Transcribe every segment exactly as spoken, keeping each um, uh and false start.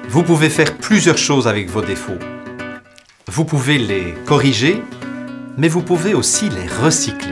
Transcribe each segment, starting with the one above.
Vous pouvez faire plusieurs choses avec vos défauts. Vous pouvez les corriger, mais vous pouvez aussi les recycler.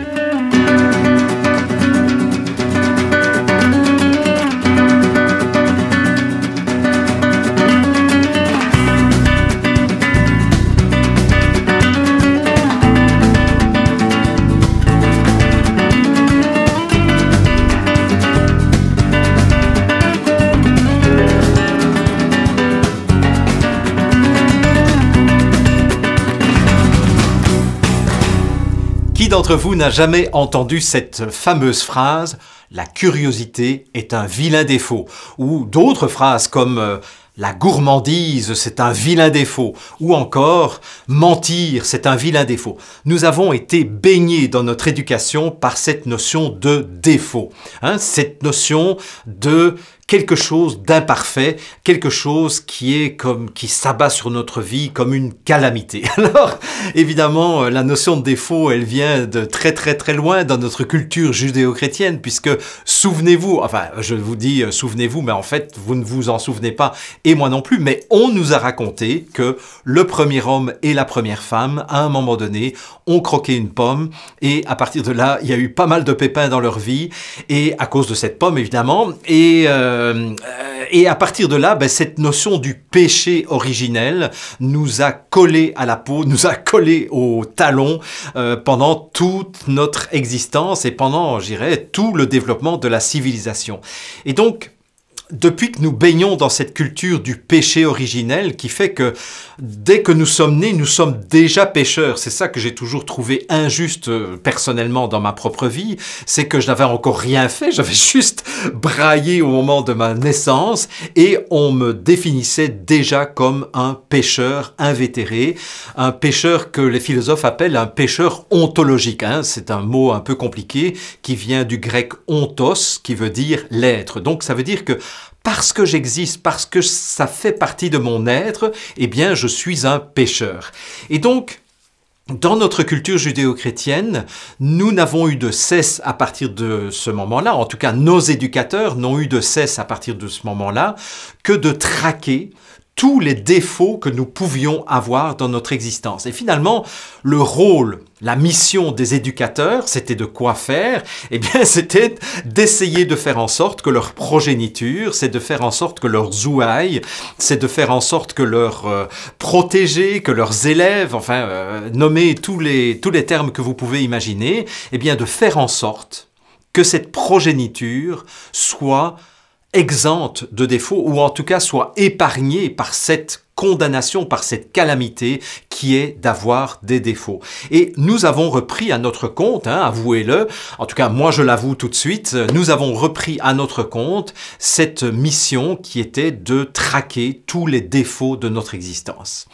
Qui d'entre vous n'a jamais entendu cette fameuse phrase « La curiosité est un vilain défaut » ou d'autres phrases comme euh, « La gourmandise, c'est un vilain défaut » ou encore « Mentir, c'est un vilain défaut ». Nous avons été baignés dans notre éducation par cette notion de défaut, hein, cette notion de quelque chose d'imparfait, quelque chose qui est comme qui s'abat sur notre vie comme une calamité. Alors, évidemment, la notion de défaut, elle vient de très très très loin dans notre culture judéo-chrétienne, puisque souvenez-vous, enfin, je vous dis euh, souvenez-vous, mais en fait, vous ne vous en souvenez pas, et moi non plus, mais on nous a raconté que le premier homme et la première femme, à un moment donné, ont croqué une pomme, et à partir de là, il y a eu pas mal de pépins dans leur vie, et à cause de cette pomme, évidemment, et euh, Euh, et à partir de là, ben, cette notion du péché originel nous a collé à la peau, nous a collé au talon euh, pendant toute notre existence et pendant, je dirais, tout le développement de la civilisation. Et donc, depuis que nous baignons dans cette culture du péché originel qui fait que dès que nous sommes nés, nous sommes déjà pécheurs. C'est ça que j'ai toujours trouvé injuste euh, personnellement dans ma propre vie, c'est que je n'avais encore rien fait, j'avais juste braillé au moment de ma naissance et on me définissait déjà comme un pécheur invétéré, un pécheur que les philosophes appellent un pécheur ontologique. Hein. C'est un mot un peu compliqué qui vient du grec ontos, qui veut dire l'être. Donc ça veut dire que parce que j'existe, parce que ça fait partie de mon être, eh bien, je suis un pécheur. Et donc, dans notre culture judéo-chrétienne, nous n'avons eu de cesse à partir de ce moment-là, en tout cas nos éducateurs n'ont eu de cesse à partir de ce moment-là, que de traquer tous les défauts que nous pouvions avoir dans notre existence. Et finalement, le rôle, la mission des éducateurs, c'était de quoi faire? Eh bien, c'était d'essayer de faire en sorte que leur progéniture, c'est de faire en sorte que leurs ouailles, c'est de faire en sorte que leurs euh, protégés, que leurs élèves, enfin, euh, nommez tous les, tous les termes que vous pouvez imaginer, eh bien, de faire en sorte que cette progéniture soit exempte de défauts, ou en tout cas soit épargnée par cette condamnation, par cette calamité qui est d'avoir des défauts. Et nous avons repris à notre compte, hein, avouez-le, en tout cas moi je l'avoue tout de suite, nous avons repris à notre compte cette mission qui était de traquer tous les défauts de notre existence.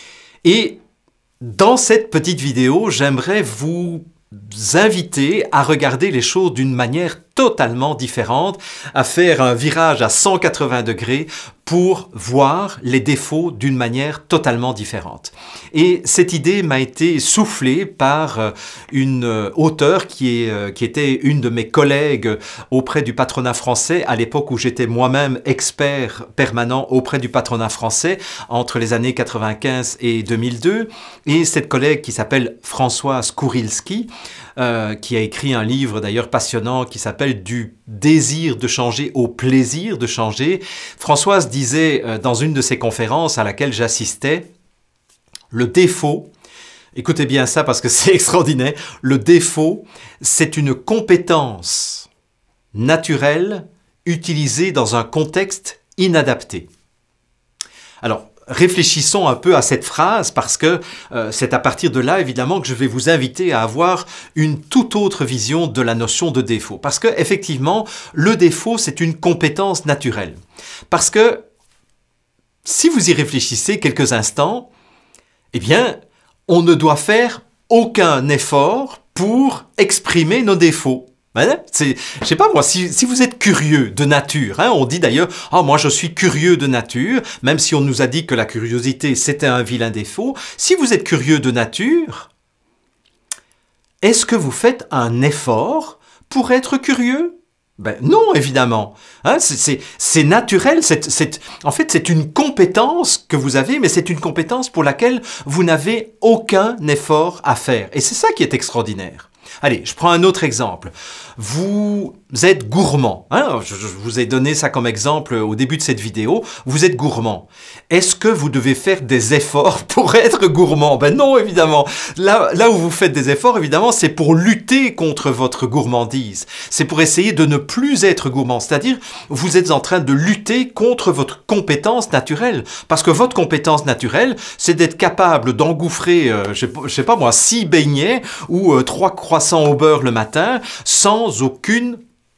Et dans cette petite vidéo, j'aimerais vous inviter à regarder les choses d'une manière totalement différente, à faire un virage à cent quatre-vingts degrés pour voir les défauts d'une manière totalement différente. Et cette idée m'a été soufflée par une auteure qui, est, qui était une de mes collègues auprès du patronat français à l'époque où j'étais moi-même expert permanent auprès du patronat français entre les années quatre-vingt-quinze et deux mille deux. Et cette collègue qui s'appelle Françoise Kourilski, euh, qui a écrit un livre d'ailleurs passionnant qui s'appelle « Du désir de changer au plaisir de changer ». Françoise disait euh, dans une de ses conférences à laquelle j'assistais, le défaut, écoutez bien ça parce que c'est extraordinaire, le défaut, c'est une compétence naturelle utilisée dans un contexte inadapté. Alors, réfléchissons un peu à cette phrase parce que euh, c'est à partir de là, évidemment, que je vais vous inviter à avoir une toute autre vision de la notion de défaut. Parce que, effectivement, le défaut, c'est une compétence naturelle. Parce que, si vous y réfléchissez quelques instants, eh bien, on ne doit faire aucun effort pour exprimer nos défauts. Hein? C'est, je sais pas moi, si, si vous êtes curieux de nature, hein, on dit d'ailleurs « Ah, moi je suis curieux de nature », même si on nous a dit que la curiosité c'était un vilain défaut. Si vous êtes curieux de nature, est-ce que vous faites un effort pour être curieux? Ben non, évidemment. Hein, c'est, c'est, c'est naturel. C'est, c'est, en fait, c'est une compétence que vous avez, mais c'est une compétence pour laquelle vous n'avez aucun effort à faire. Et c'est ça qui est extraordinaire. Allez, je prends un autre exemple. Vous êtes gourmand. Hein, je, je vous ai donné ça comme exemple au début de cette vidéo. Vous êtes gourmand. Est-ce que vous devez faire des efforts pour être gourmand? Ben non, évidemment. Là, là où vous faites des efforts, évidemment, c'est pour lutter contre votre gourmandise. C'est pour essayer de ne plus être gourmand. C'est-à-dire, vous êtes en train de lutter contre votre compétence naturelle. Parce que votre compétence naturelle, c'est d'être capable d'engouffrer, euh, je sais pas, je sais pas moi, six beignets ou euh, trois croissants au beurre le matin sans aucune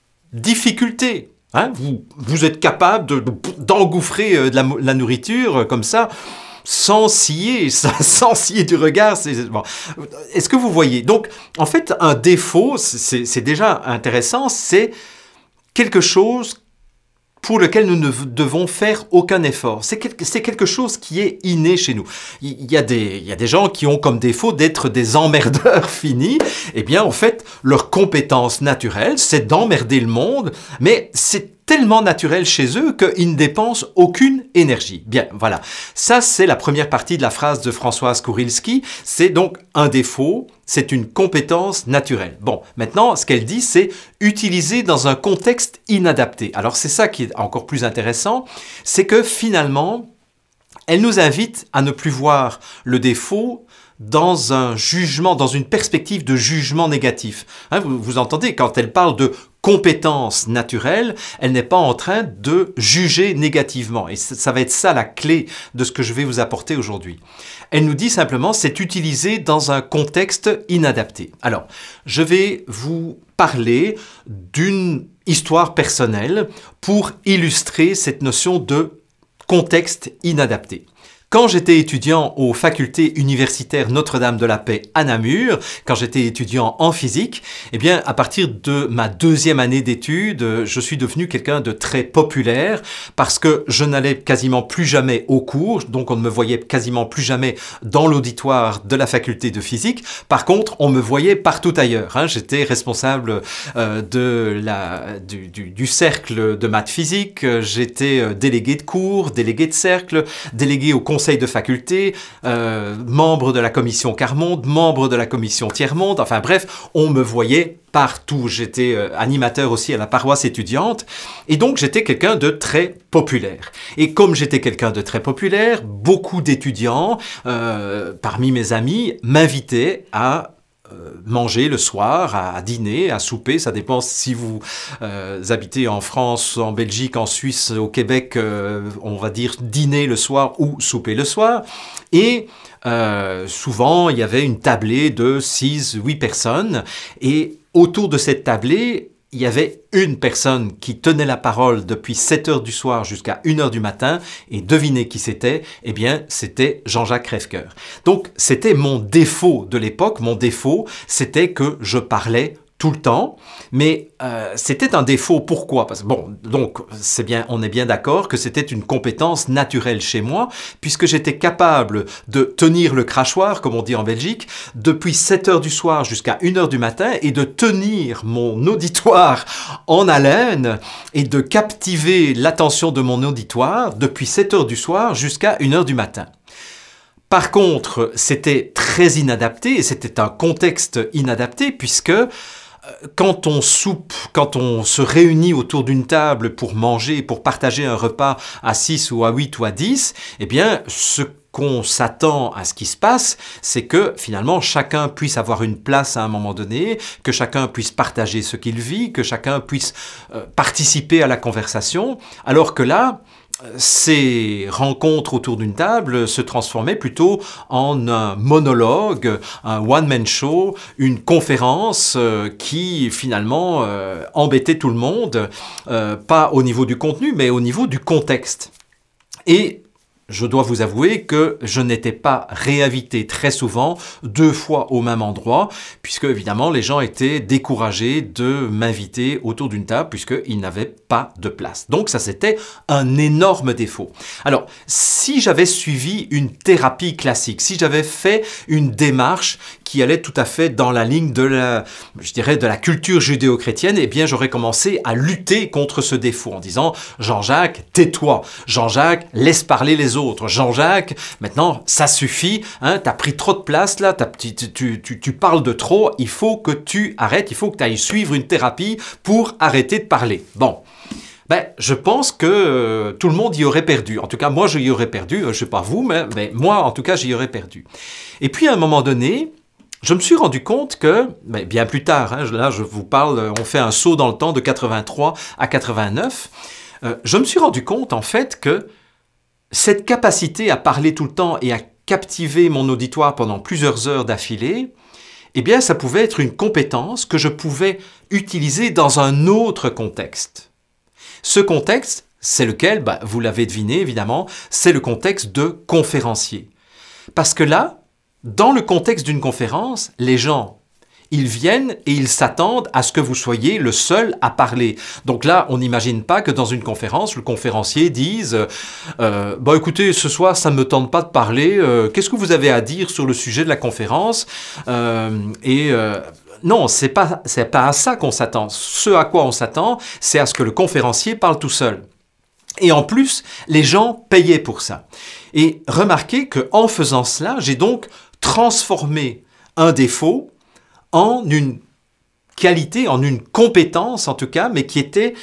difficulté. Hein, vous, vous êtes capable de, d'engouffrer euh, de la, la nourriture euh, comme ça, sans scier, sans, sans scier du regard. C'est, bon. Est-ce que vous voyez? Donc, en fait, un défaut, c'est, c'est déjà intéressant, c'est quelque chose pour lequel nous ne devons faire aucun effort. C'est quelque, c'est quelque chose qui est inné chez nous. Il y a des, il y a des gens qui ont comme défaut d'être des emmerdeurs finis. Eh bien, en fait, leur compétence naturelle, c'est d'emmerder le monde, mais c'est tellement naturel chez eux qu'ils ne dépensent aucune énergie. Bien, voilà. Ça, c'est la première partie de la phrase de Françoise Kourilski. C'est donc un défaut, c'est une compétence naturelle. Bon, maintenant, ce qu'elle dit, c'est utiliser dans un contexte inadapté. Alors, c'est ça qui est encore plus intéressant, c'est que finalement, elle nous invite à ne plus voir le défaut dans un jugement, dans une perspective de jugement négatif. Hein, vous, vous entendez, quand elle parle de compétence naturelle, elle n'est pas en train de juger négativement. Et ça va être ça la clé de ce que je vais vous apporter aujourd'hui. Elle nous dit simplement, c'est utilisé dans un contexte inadapté. Alors, je vais vous parler d'une histoire personnelle pour illustrer cette notion de contexte inadapté. Quand j'étais étudiant aux facultés universitaires Notre-Dame de la Paix à Namur, quand j'étais étudiant en physique, eh bien, à partir de ma deuxième année d'études, je suis devenu quelqu'un de très populaire parce que je n'allais quasiment plus jamais au cours, donc on ne me voyait quasiment plus jamais dans l'auditoire de la faculté de physique. Par contre, on me voyait partout ailleurs. Hein. J'étais responsable euh, de la, du, du, du cercle de maths physique, j'étais délégué de cours, délégué de cercle, délégué au conseil conseil de faculté, euh, membre de la commission quart-monde, membre de la commission tiers-monde, enfin bref, on me voyait partout. J'étais euh, animateur aussi à la paroisse étudiante et donc j'étais quelqu'un de très populaire. Et comme j'étais quelqu'un de très populaire, beaucoup d'étudiants, euh, parmi mes amis, m'invitaient à manger le soir, à dîner, à souper, ça dépend si vous euh, habitez en France, en Belgique, en Suisse, au Québec, euh, on va dire dîner le soir ou souper le soir. Et euh, souvent, il y avait une tablée de six huit personnes et autour de cette tablée, il y avait une personne qui tenait la parole depuis sept heures du soir jusqu'à une heure du matin, et devinez qui c'était? Eh bien, c'était Jean-Jacques Crèvecoeur. Donc, c'était mon défaut de l'époque. Mon défaut, c'était que je parlais tout le temps, mais euh, c'était un défaut. Pourquoi? Parce que bon, donc c'est bien, on est bien d'accord que c'était une compétence naturelle chez moi, puisque j'étais capable de tenir le crachoir, comme on dit en Belgique, depuis sept heures du soir jusqu'à une heure du matin, et de tenir mon auditoire en haleine et de captiver l'attention de mon auditoire depuis sept heures du soir jusqu'à une heure du matin. Par contre, c'était très inadapté, et c'était un contexte inadapté, puisque quand on soupe, quand on se réunit autour d'une table pour manger, pour partager un repas à six ou à huit ou à dix, eh bien, ce qu'on s'attend à ce qui se passe, c'est que finalement chacun puisse avoir une place à un moment donné, que chacun puisse partager ce qu'il vit, que chacun puisse euh, participer à la conversation, alors que là, ces rencontres autour d'une table se transformaient plutôt en un monologue, un one-man show, une conférence euh, qui finalement euh, embêtait tout le monde, euh, pas au niveau du contenu, mais au niveau du contexte. Et je dois vous avouer que je n'étais pas réinvité très souvent, deux fois au même endroit, puisque évidemment les gens étaient découragés de m'inviter autour d'une table puisqu'ils n'avaient pas de place. Donc ça c'était un énorme défaut. Alors si j'avais suivi une thérapie classique, si j'avais fait une démarche qui allait tout à fait dans la ligne de la, je dirais, de la culture judéo-chrétienne, eh bien j'aurais commencé à lutter contre ce défaut en disant « Jean-Jacques, tais-toi. Jean-Jacques, laisse parler les autres. Jean-Jacques, maintenant, ça suffit. Hein, tu as pris trop de place là, tu, tu, tu, tu parles de trop. Il faut que tu arrêtes. Il faut que tu ailles suivre une thérapie pour arrêter de parler. » Bon. Ben, je pense que euh, tout le monde y aurait perdu. En tout cas, moi, j'y aurais perdu. Je ne sais pas vous, mais, mais moi, en tout cas, j'y aurais perdu. Et puis, à un moment donné, je me suis rendu compte que, ben, bien plus tard, hein, là, je vous parle, on fait un saut dans le temps de quatre-vingt-trois à quatre-vingt-neuf, euh, je me suis rendu compte, en fait, que cette capacité à parler tout le temps et à captiver mon auditoire pendant plusieurs heures d'affilée, eh bien, ça pouvait être une compétence que je pouvais utiliser dans un autre contexte. Ce contexte, c'est lequel, bah, vous l'avez deviné évidemment, c'est le contexte de conférencier. Parce que là, dans le contexte d'une conférence, les gens, ils viennent et ils s'attendent à ce que vous soyez le seul à parler. Donc là, on n'imagine pas que dans une conférence, le conférencier dise euh, « Bon, écoutez, ce soir, ça ne me tente pas de parler. Euh, qu'est-ce que vous avez à dire sur le sujet de la conférence euh, ?» Et euh, non, c'est pas, c'est pas à ça qu'on s'attend. Ce à quoi on s'attend, c'est à ce que le conférencier parle tout seul. Et en plus, les gens payaient pour ça. Et remarquez qu'en faisant cela, j'ai donc transformé un défaut en une qualité, en une compétence en tout cas, mais qui était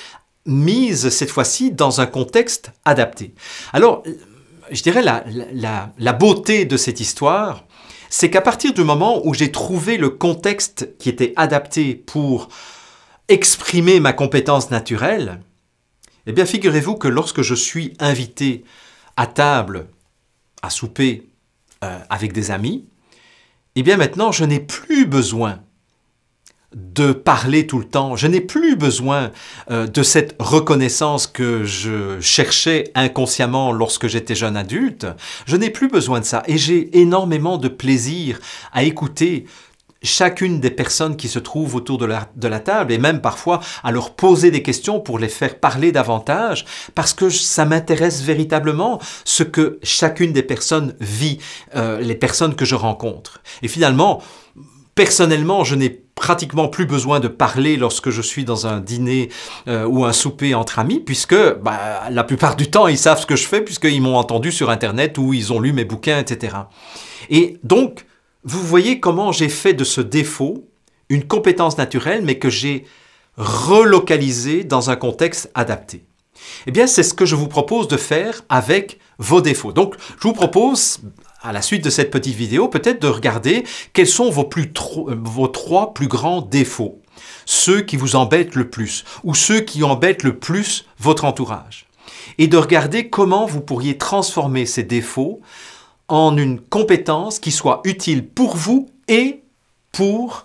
mise cette fois-ci dans un contexte adapté. Alors, je dirais la, la, la beauté de cette histoire, c'est qu'à partir du moment où j'ai trouvé le contexte qui était adapté pour exprimer ma compétence naturelle, eh bien figurez-vous que lorsque je suis invité à table, à souper euh, avec des amis, eh bien maintenant je n'ai plus besoin de parler tout le temps, je n'ai plus besoin euh, de cette reconnaissance que je cherchais inconsciemment lorsque j'étais jeune adulte, je n'ai plus besoin de ça et j'ai énormément de plaisir à écouter chacune des personnes qui se trouvent autour de la, de la table et même parfois à leur poser des questions pour les faire parler davantage parce que ça m'intéresse véritablement ce que chacune des personnes vit, euh, les personnes que je rencontre. Et finalement, personnellement, je n'ai pratiquement plus besoin de parler lorsque je suis dans un dîner euh, ou un souper entre amis puisque bah, la plupart du temps, ils savent ce que je fais puisqu'ils m'ont entendu sur Internet ou ils ont lu mes bouquins, et cetera. Et donc, vous voyez comment j'ai fait de ce défaut une compétence naturelle, mais que j'ai relocalisé dans un contexte adapté. Eh bien, c'est ce que je vous propose de faire avec vos défauts. Donc, je vous propose, à la suite de cette petite vidéo, peut-être de regarder quels sont vos, plus tro- vos trois plus grands défauts, ceux qui vous embêtent le plus, ou ceux qui embêtent le plus votre entourage, et de regarder comment vous pourriez transformer ces défauts en une compétence qui soit utile pour vous et pour,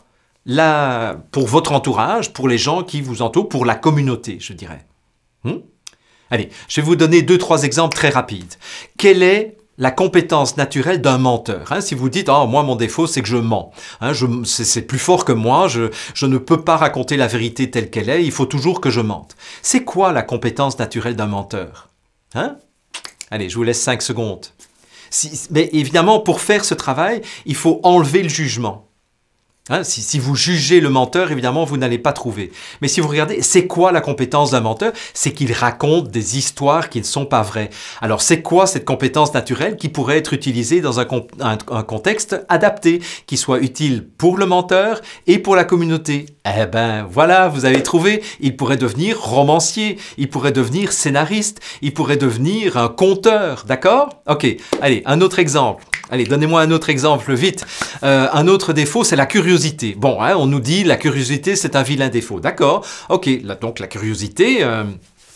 la, pour votre entourage, pour les gens qui vous entourent, pour la communauté, je dirais. Hmm? Allez, je vais vous donner deux, trois exemples très rapides. Quelle est la compétence naturelle d'un menteur? Hein, si vous dites oh, « moi, mon défaut, c'est que je mens. Hein, je, c'est, c'est plus fort que moi, je, je ne peux pas raconter la vérité telle qu'elle est, il faut toujours que je mente. » C'est quoi la compétence naturelle d'un menteur? Hein? Allez, je vous laisse cinq secondes. Si, mais évidemment, pour faire ce travail, il faut enlever le jugement. Hein, si, si vous jugez le menteur, évidemment, vous n'allez pas trouver. Mais si vous regardez, c'est quoi la compétence d'un menteur? C'est qu'il raconte des histoires qui ne sont pas vraies. Alors, c'est quoi cette compétence naturelle qui pourrait être utilisée dans un, un, un contexte adapté, qui soit utile pour le menteur et pour la communauté? Eh ben, voilà, vous avez trouvé. Il pourrait devenir romancier, il pourrait devenir scénariste, il pourrait devenir un conteur, d'accord? Ok, allez, un autre exemple. Allez, donnez-moi un autre exemple, vite. Euh, un autre défaut, c'est la curiosité. Bon, hein, on nous dit la curiosité, c'est un vilain défaut. D'accord, ok, là, donc la curiosité, euh,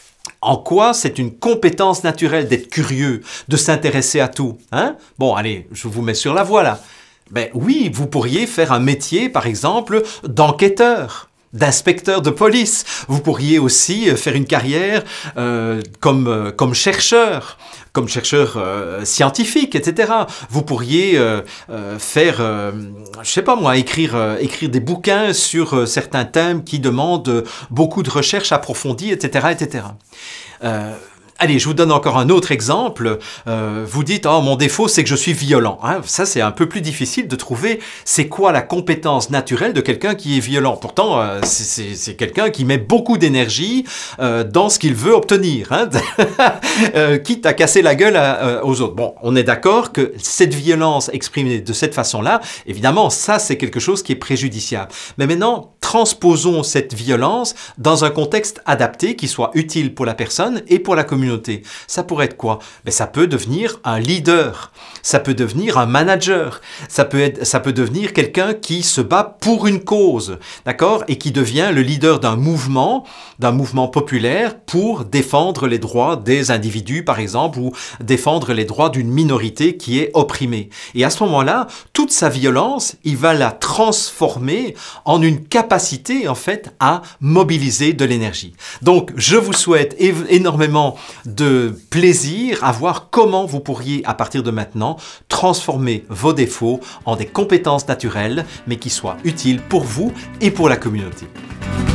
en quoi c'est une compétence naturelle d'être curieux, de s'intéresser à tout, hein? Bon, allez, je vous mets sur la voie là. Ben oui, vous pourriez faire un métier, par exemple, d'enquêteur. d'inspecteur de police. Vous pourriez aussi faire une carrière euh, comme, euh, comme chercheur, comme chercheur euh, scientifique, et cetera. Vous pourriez euh, euh, faire, euh, je sais pas moi, écrire, euh, écrire des bouquins sur euh, certains thèmes qui demandent beaucoup de recherches approfondies, et cetera, et cetera. Euh, Allez, je vous donne encore un autre exemple. Euh, vous dites, oh, mon défaut, c'est que je suis violent. Hein, ça, c'est un peu plus difficile de trouver c'est quoi la compétence naturelle de quelqu'un qui est violent. Pourtant, euh, c'est, c'est quelqu'un qui met beaucoup d'énergie euh, dans ce qu'il veut obtenir, hein, euh, quitte à casser la gueule à, euh, aux autres. Bon, on est d'accord que cette violence exprimée de cette façon-là, évidemment, ça, c'est quelque chose qui est préjudiciable. Mais maintenant, transposons cette violence dans un contexte adapté qui soit utile pour la personne et pour la communauté. Ça pourrait être quoi? Ben, ça peut devenir un leader, ça peut devenir un manager, ça peut être, ça peut devenir quelqu'un qui se bat pour une cause, d'accord? Et qui devient le leader d'un mouvement, d'un mouvement populaire pour défendre les droits des individus, par exemple, ou défendre les droits d'une minorité qui est opprimée. Et à ce moment-là, toute sa violence, il va la transformer en une capacité, en fait, à mobiliser de l'énergie. Donc, je vous souhaite énormément de plaisir à voir comment vous pourriez, à partir de maintenant, transformer vos défauts en des compétences naturelles, mais qui soient utiles pour vous et pour la communauté.